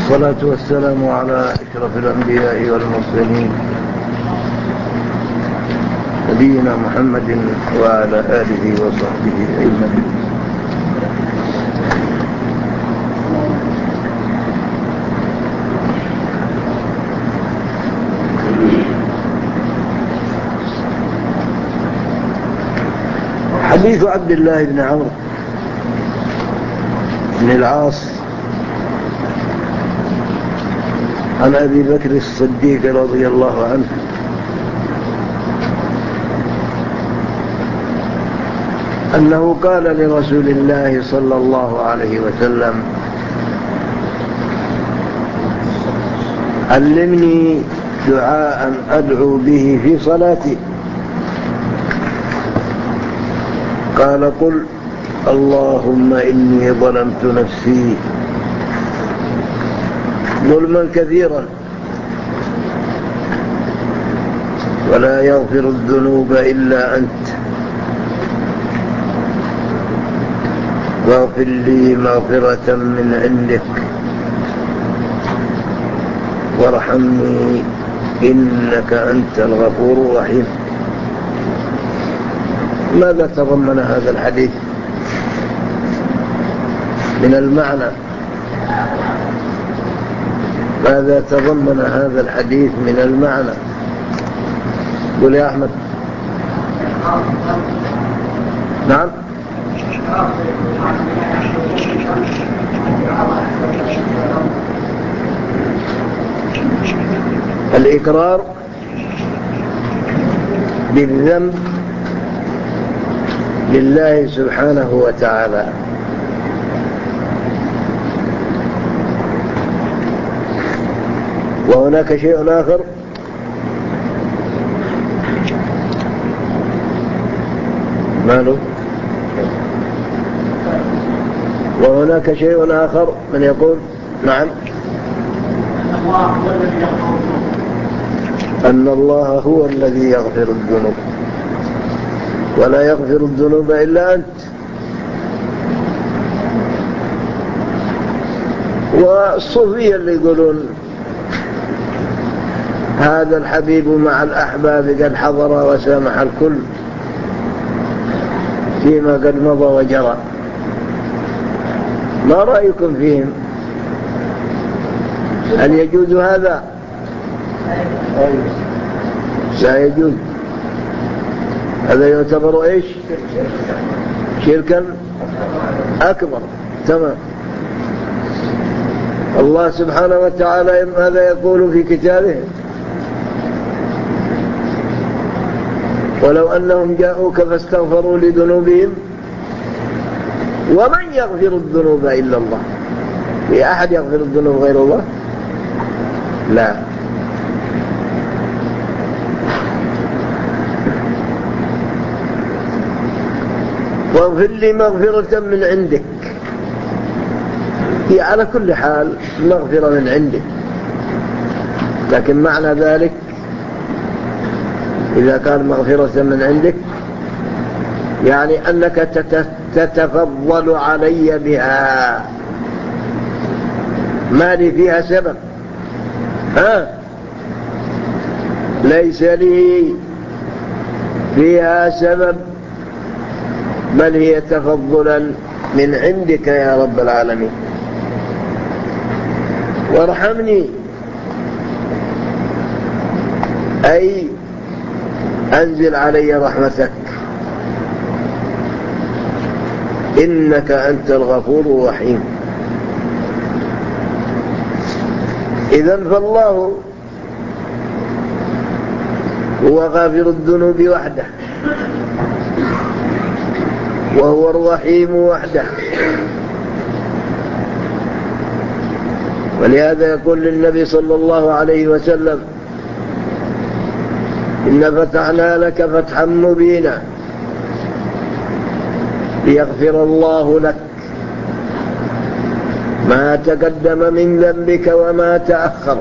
والصلاة والسلام على أشرف الأنبياء والمرسلين نبينا محمد وعلى آله وصحبه أجمعين. حديث عبد الله بن عمرو بن العاص عن أبي بكر الصديق رضي الله عنه أنه قال لرسول الله صلى الله عليه وسلم: علمني دعاء أدعو به في صلاتي. قال: قل اللهم إني ظلمت نفسي ظلما كثيرا ولا يغفر الذنوب إلا أنت واغفر لي مغفرة من عندك وارحمني إنك أنت الغفور الرحيم. ماذا تضمن هذا الحديث من المعنى؟ ماذا تضمن هذا الحديث من المعنى؟ قل يا أحمد. نعم. الإقرار بالذنب لله سبحانه وتعالى، وهناك شيء آخر ماله؟ وهناك شيء آخر من يقول نعم، أن الله هو الذي يغفر الذنوب ولا يغفر الذنوب إلا أنت. والصوفية اللي يقولون هذا الحبيب مع الأحباب قد حضر وسامح الكل فيما قد مضى وجرى، ما رأيكم فيهم؟ هل يجوز هذا؟ لا يجوز. هذا يعتبر إيش؟ شركا أكبر. تمام. الله سبحانه وتعالى ماذا يقول في كتابه؟ ولو أنهم جاءوك فاستغفروا لذنوبهم ومن يغفر الذنوب إلا الله. في أحد يغفر الذنوب غير الله؟ لا. واغفر لي مغفرة من عندك، هي على كل حال مغفرة من عندك، لكن معنى ذلك إذا كان مغفرة من عندك يعني أنك تتفضل علي بها، ما لي فيها سبب، ليس لي فيها سبب، بل هي تفضلا من عندك يا رب العالمين. وارحمني أي أنزل علي رحمتك، إنك أنت الغفور الرحيم. إذن فالله هو غافر الذنوب وحده، وهو الرحيم وحده. ولهذا يقول للنبي صلى الله عليه وسلم: إن فتحنا لك فتحا مبينا ليغفر الله لك ما تقدم من ذنبك وما تأخر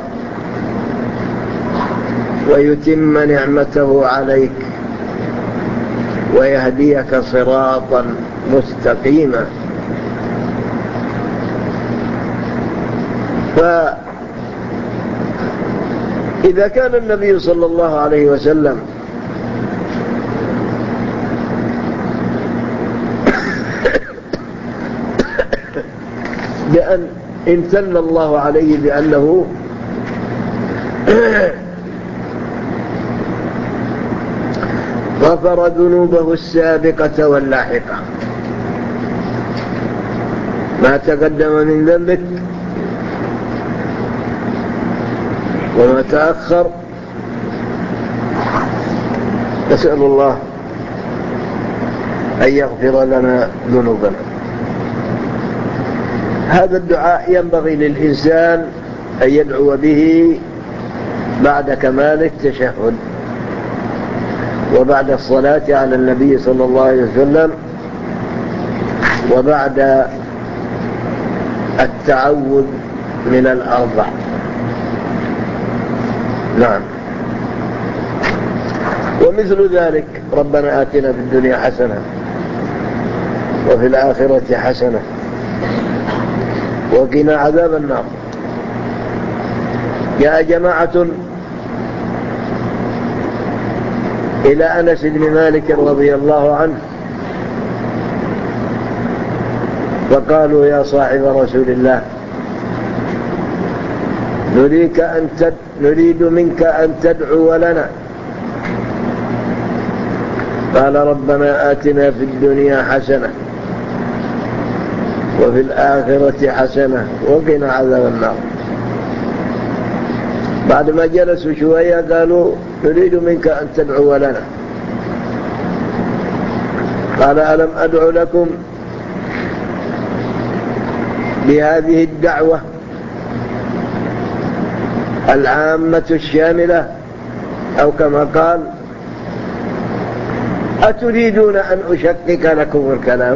ويتم نعمته عليك ويهديك صراطا مستقيما. فإذا كان النبي صلى الله عليه وسلم بأن امتن الله عليه بأنه غفر ذنوبه السابقة واللاحقة، ما تقدم من ذنبك وما تأخر، نسأل الله أن يغفر لنا ذنوبنا. هذا الدعاء ينبغي للإنسان أن يدعو به بعد كمال التشهد وبعد الصلاة على النبي صلى الله عليه وسلم وبعد التعوذ من الأربع. نعم. ومثل ذلك ربنا آتنا في الدنيا حسنة وفي الآخرة حسنة وقنا عذاب النار. جاء جماعة إلى أنس بن مالك رضي الله عنه فقالوا يا صاحب رسول الله نريد منك أن تدعو لنا. قال ربنا آتنا في الدنيا حسنة وفي الآخرة حسنة وقنا عذاب النار. بعد ما جلسوا شوية قالوا نريد منك أن تدعو لنا. قال ألم أدعو لكم بهذه الدعوة العامة الشاملة، أو كما قال أتريدون أن أشقق لكم الكلام؟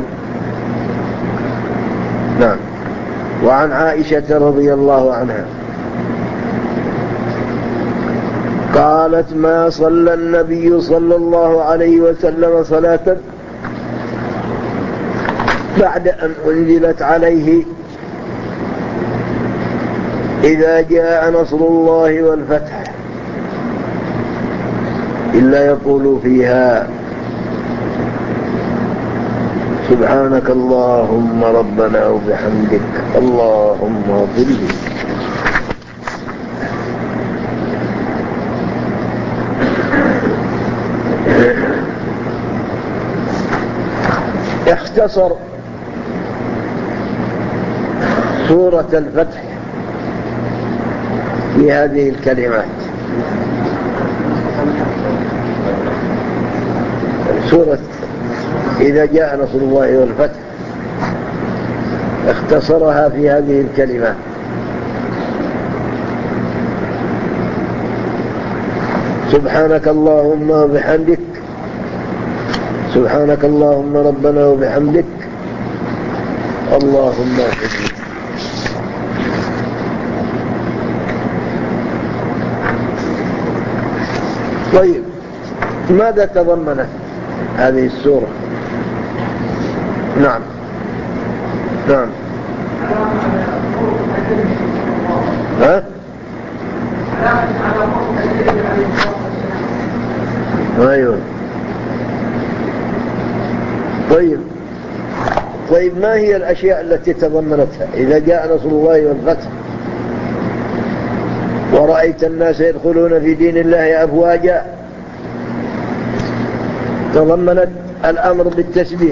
نعم. وعن عائشة رضي الله عنها قالت ما صلى النبي صلى الله عليه وسلم صلاة بعد أن أنزلت عليه إذا جاء نصر الله والفتح إلا يقول فيها سبحانك اللهم ربنا وبحمدك اللهم اغفر لي. اختصر سورة الفتح في هذه الكلمات. سورة إذا جاء نصر الله والفتح اختصرها في هذه الكلمات. سبحانك اللهم وبحمدك سبحانك اللهم ربنا وبحمدك اللهم اغفر لي. طيب ماذا تضمنت هذه السورة؟ نعم نعم. ها؟ ايوه. طيب ما هي الأشياء التي تضمنتها؟ إذا جاء نصر الله والفتح ورأيت الناس يدخلون في دين الله أفواجا، تضمنت الأمر بالتسبيح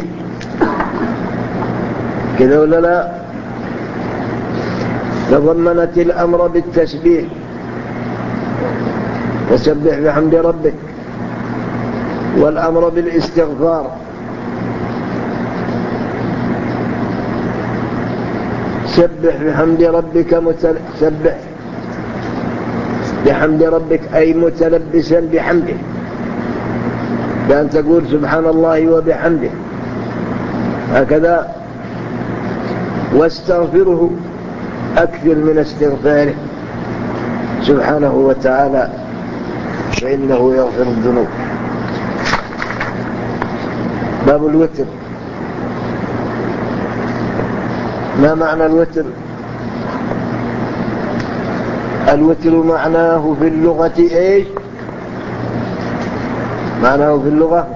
كذا ولا لا؟ تضمنت الأمر بالتسبيح وسبح بحمد ربك، والأمر بالاستغفار، سبح بحمد ربك سبح بحمد ربك أي متلبسا بحمده، بأن تقول سبحان الله وبحمده هكذا. واستغفره أكثر من استغفاره سبحانه وتعالى فإنه يغفر الذنوب. باب الوتر. ما معنى الوتر؟ الوتر معناه في اللغة ايش؟ معناه في اللغة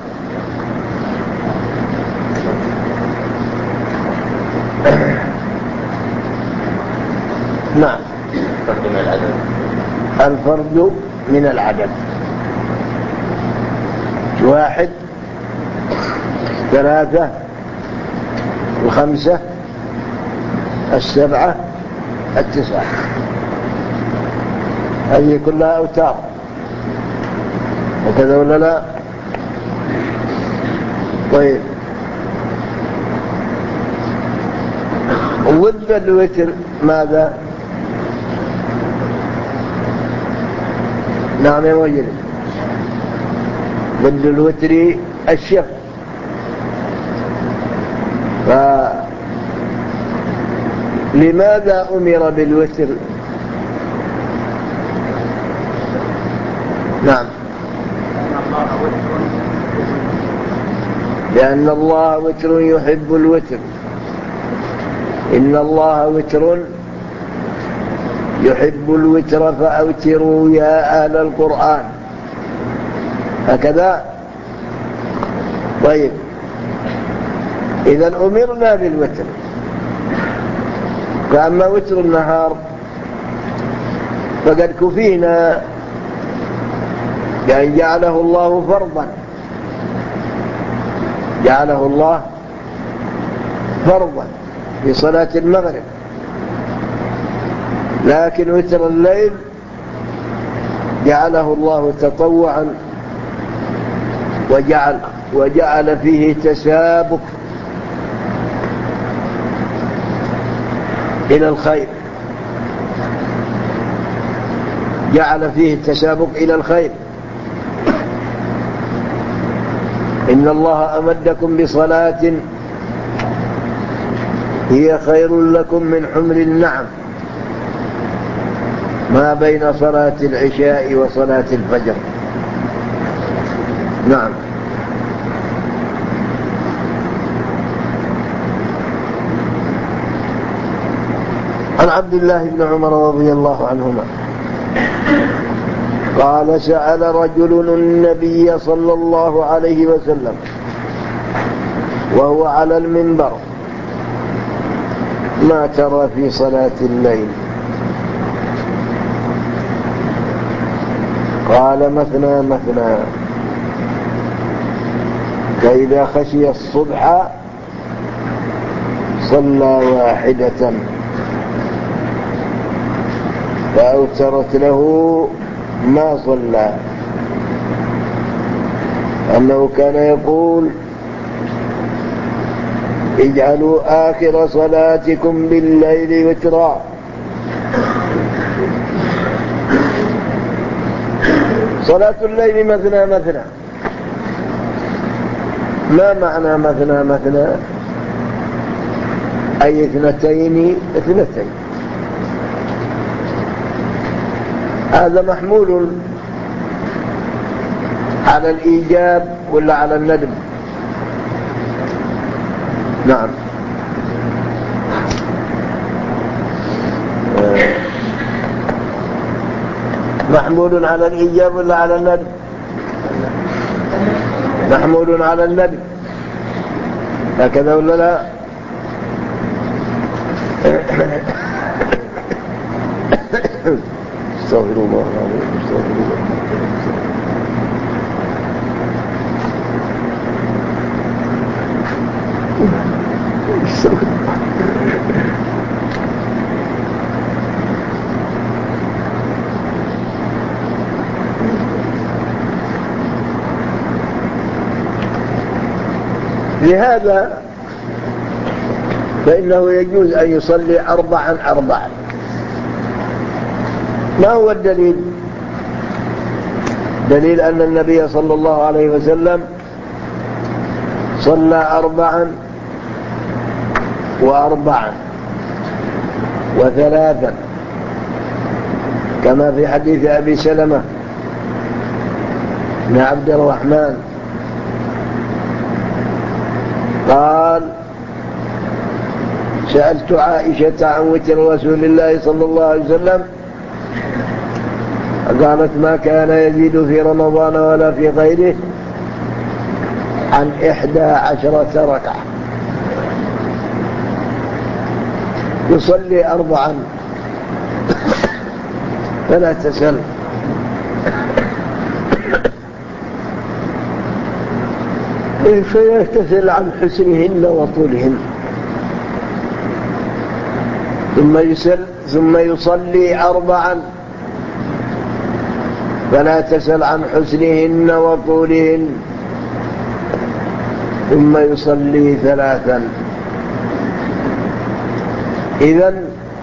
نعم الفرد من العدد. الفرد من العدد، 1 3 5 7 9 هذه كلها أوتار، وكذا ولا لا؟ طيب ضد الوتر ماذا؟ نعم يا وجل، ضد الوتر الشفع. فلماذا أمر بالوتر؟ نعم، لأن الله وتر يحب الوتر. إن الله وتر يحب الوتر فأوتروا يا أهل القرآن، هكذا. طيب إذن أمرنا بالوتر. فأما وتر النهار فقد كفينا بأن جعله الله فرضا، جعله الله فرضا في صلاة المغرب. لكن وتر الليل جعله الله تطوعا، وجعل فيه تسابق إلى الخير، جعل فيه التسابق إلى الخير. إن الله أمدكم بصلاة هي خير لكم من حمر النعم، ما بين صلاة العشاء وصلاة الفجر. نعم. عن عبد الله بن عمر رضي الله عنهما قال سأل رجل النبي صلى الله عليه وسلم وهو على المنبر: ما ترى في صلاة الليل؟ قال: مثنى مثنى، فإذا خشي الصبح صلى 1 فأوترت له ما صلى، أنه كان يقول: اجعلوا آخر صلاتكم بالليل وترا. صلاة الليل مثنى مثنى. ما معنى مثنى مثنى؟ أي 2 2. هذا محمول على الإيجاب ولا على الندب؟ نعم، محمول على الإيجاب ولا على الندب؟ محمول على الندب، هكذا ولا لا؟ استغفر الله العظيم، استغفر الله. لهذا فإنه يجوز أن يصلي 4 4. ما هو الدليل؟ دليل أن النبي صلى الله عليه وسلم صلى 4 و4 و3، كما في حديث أبي سلمة بن عبد الرحمن قال: سألت عائشة عن وتر رسول الله صلى الله عليه وسلم قالت ما كان يزيد في رمضان ولا في غيره عن 11 ركعة، يصلي 4 فلا تسل، فيغتسل عن حسنهن وطولهن، ثم يصلي 4 فلا تسل عن حسنهن وطولهن، ثم يصلي 3. إذن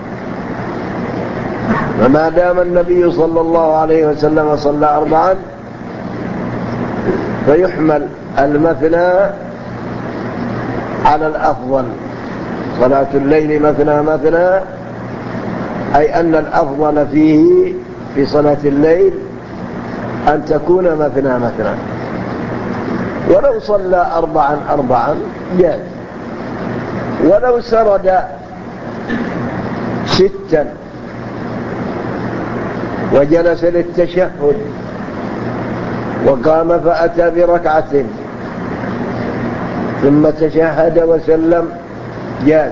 فما دام النبي صلى الله عليه وسلم صلى 4 فيحمل المثنى على الأفضل. صلاة الليل مثنى مثنى، أي أن الأفضل فيه في صلاة الليل أن تكون مثنى مثنى، ولو صلى 4 جاز، ولو سرد 6 وجلس للتشهد وقام فأتى بركعة ثم تشهد وسلم جاز،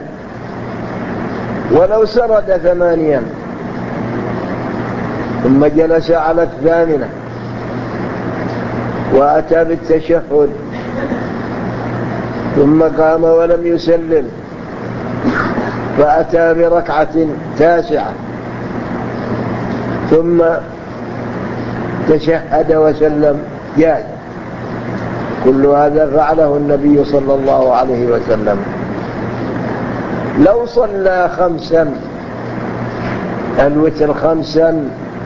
ولو سرد 8 ثم جلس على 8 وأتى بالتشهد ثم قام ولم يسلم فأتى بركعة 9 ثم تشهد وسلم جاز. كل هذا فعله النبي صلى الله عليه وسلم. لو صلى 5 الوتر 5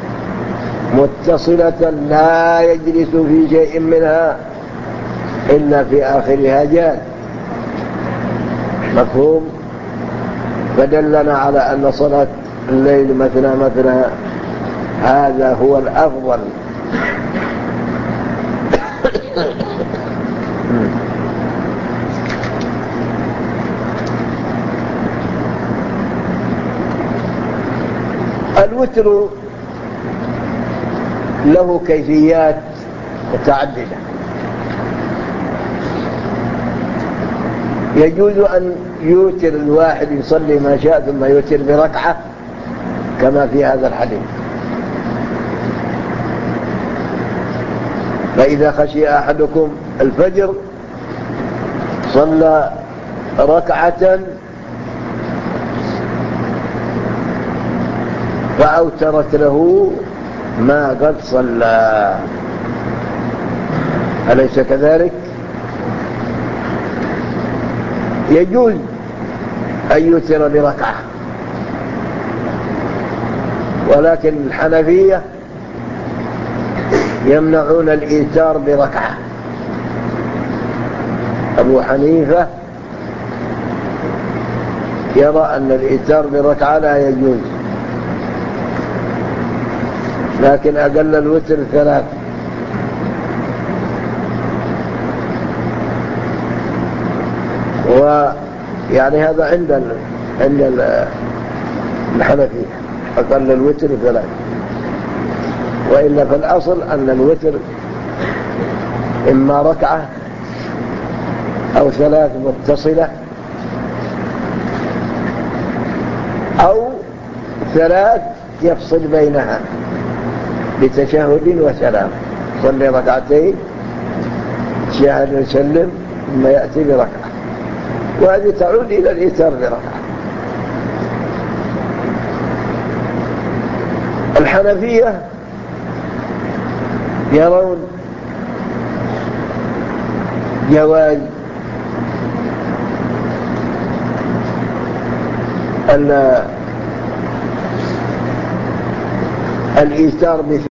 متصلة لا يجلس في شيء منها إلا في آخرها جاز، مفهوم؟ فدلنا على أن صلاة الليل مثنى مثنى هذا هو الأفضل. الوتر له كيفيات متعددة، يجوز أن يوتر الواحد يصلي ما شاء ثم يوتر بركعة كما في هذا الحديث، فإذا خشي أحدكم الفجر صلى ركعة فأوترت له ما قد صلى، أليس كذلك؟ يجوز أن يوتر بركعة، ولكن الحنفية يمنعون الإيتار بركعة. أبو حنيفة يرى أن الإيتار بركعة لا يجوز، لكن أقل الوتر 3. ويعني هذا عند الحنفية أقل الوتر 3، وإلا فالأصل أن الوتر إما ركعة أو 3 متصلة أو 3 يفصل بينها بتشهد وسلام، صلي 2 تشهد وسلم ثم يأتي بركعة، وهذه تعود إلى الإيتار بركعة. الحنفية يرون جواز الإيتار